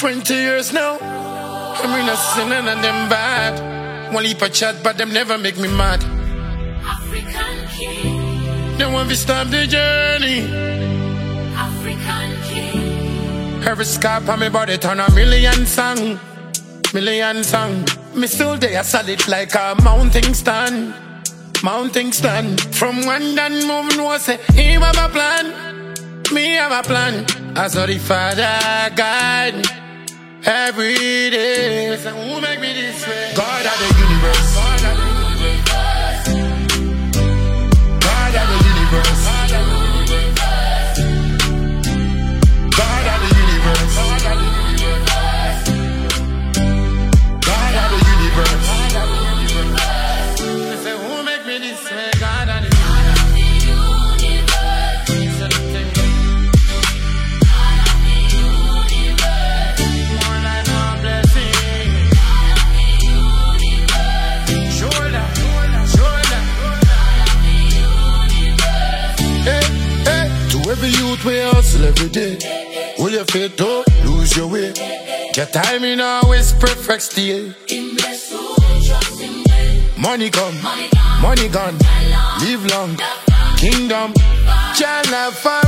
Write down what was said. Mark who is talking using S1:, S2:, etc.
S1: 20 years now. I'm in a sinning and them bad. One heap of chat, but them never make me mad.
S2: African king.
S1: They want to stop the journey.
S2: African king.
S1: Every scarp on me body turn a million song. Million song. Me still there solid like a mounting stand. Mounting stand. From one done moving was say he have a plan. Me have a plan. I saw the Father guide me every day. So who make me this way? God of the universe. God of the universe. God of the universe. God of the universe. God of the universe. I say who make me this way? God of the universe. Every youth we hustle every day. Will you fit up, lose your way? Your time in always perfect steel. Money come, money gone. Live long, kingdom. Jah love